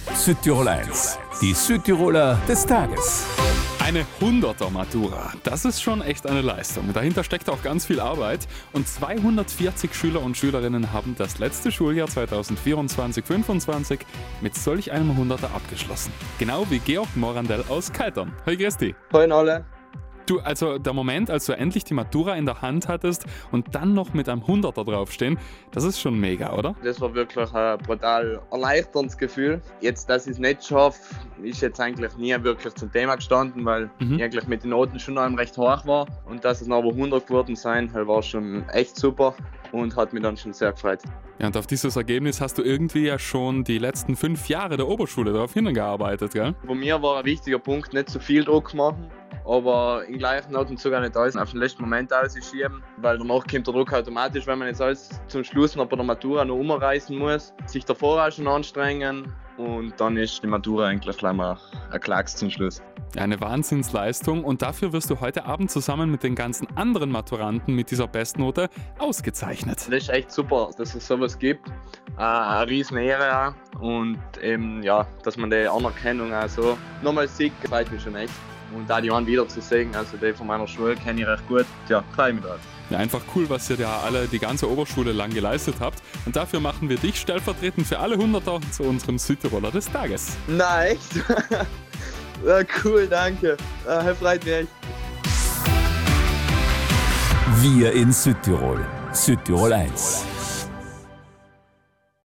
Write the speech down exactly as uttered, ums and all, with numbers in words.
Südtirol eins, die Südtiroler des Tages. Eine hunderter Matura, das ist schon echt eine Leistung. Dahinter steckt auch ganz viel Arbeit und zweihundertvierzig Schüler und Schülerinnen haben das letzte Schuljahr zweitausendvierundzwanzig fünfundzwanzig mit solch einem Hunderter abgeschlossen. Genau wie Georg Morandell aus Keitern. Hey, grüß dich. Moin alle. Du, also der Moment, als du endlich die Matura in der Hand hattest und dann noch mit einem Hunderter draufstehen, das ist schon mega, oder? Das war wirklich ein brutal erleichterndes Gefühl. Jetzt, dass ich es nicht schaffe, ist jetzt eigentlich nie wirklich zum Thema gestanden, weil Mhm. ich eigentlich mit den Noten schon noch recht hoch war. Und dass es noch aber hundert geworden sein, war schon echt super und hat mich dann schon sehr gefreut. Ja, und auf dieses Ergebnis hast du irgendwie ja schon die letzten fünf Jahre der Oberschule darauf hingearbeitet, gell? Bei mir war ein wichtiger Punkt, nicht zu viel Druck machen, aber im gleichen Atemzug auch nicht alles auf den letzten Moment ausschieben, weil danach kommt der Druck automatisch, wenn man jetzt alles zum Schluss noch bei der Matura noch umreißen muss, sich davor auch schon anstrengen und dann ist die Matura eigentlich gleich mal ein Klacks zum Schluss. Ja, eine Wahnsinnsleistung und dafür wirst du heute Abend zusammen mit den ganzen anderen Maturanten mit dieser Bestnote ausgezeichnet. Das ist echt super, dass es sowas gibt. Äh, eine riesen Ehre auch. Und eben, ja, dass man die Anerkennung auch so nochmal sieht, freut mich schon echt. Und auch die anderen wiederzusehen, also die von meiner Schule kenne ich recht gut, ja, freue mich drauf. Ja, einfach cool, was ihr da alle die ganze Oberschule lang geleistet habt. Und dafür machen wir dich stellvertretend für alle Hunderter zu unserem Südtiroler des Tages. Nein, echt? Ja, cool, danke. Äh, freut mich echt. Wir in Südtirol. Südtirol eins.